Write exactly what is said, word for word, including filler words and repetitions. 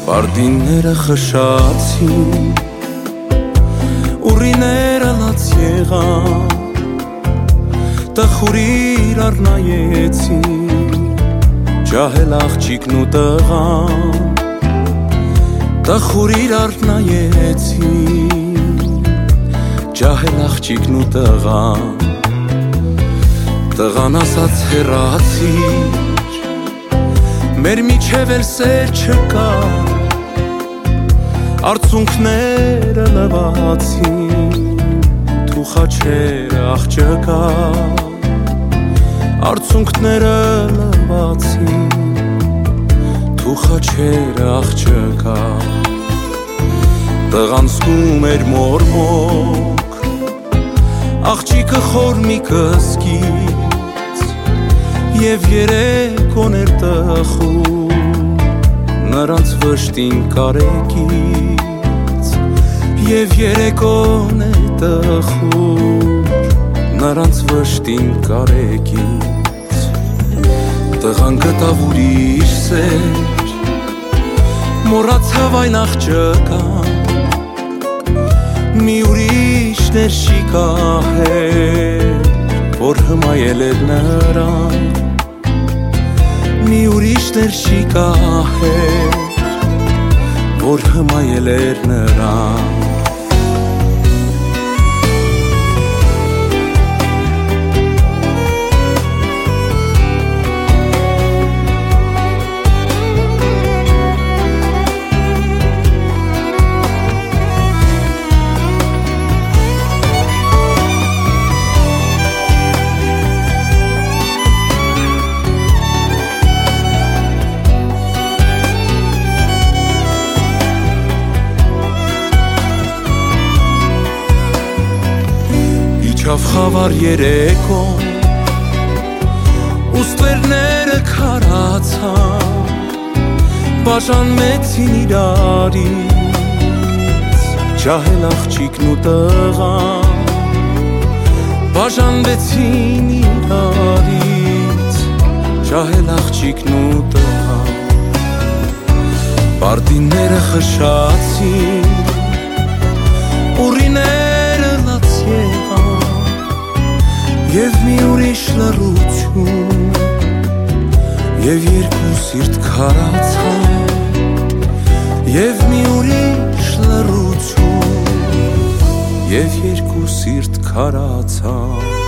Պարդինները խշացին Ուրիները լաց եղան Տխուրիր առնայեցին Ջահել աղջիկն ու տղան Տխուրիր առնայեցին Ջահել աղջիկն ու տղան Տղան ասաց հեռացիր Մեր միջև էլ սեր չկա Արցունքները լվացին Թու խաչերը աղջկա Արցունքները լվացին Թու խաչերը աղջկա Տղան զգում էր մորմոք Աղջիկը խոր մի կսկից Եվ երեկոն էր տխուր Նրանց վշտին կարեկից Եվ երեկոն է տխուր Նրանց վշտին կարեկից Տղան գտավ ուրիշ սեր Մոռացավ այն աղջկան Մի ուրիշներ շիկահեր Որ հմայել էր նրան Մի ուրիշներ շիկահեր Որ հմայել էր նրան Իջավ խավար երեկոն Ուստերները քարացան Բաժանվեցին իրարից Ջահել աղջիկն ու տղան Բաժանվեցին իրարից Ջահել աղջիկն ու տղան Պարդինները խշացին Ուրիները լաց եղան Եվ մի ուրիշ լռություն Եվ երկու սիրտ քարացան Եվ մի ուրիշ լռություն Եվ երկու սիրտ քարացան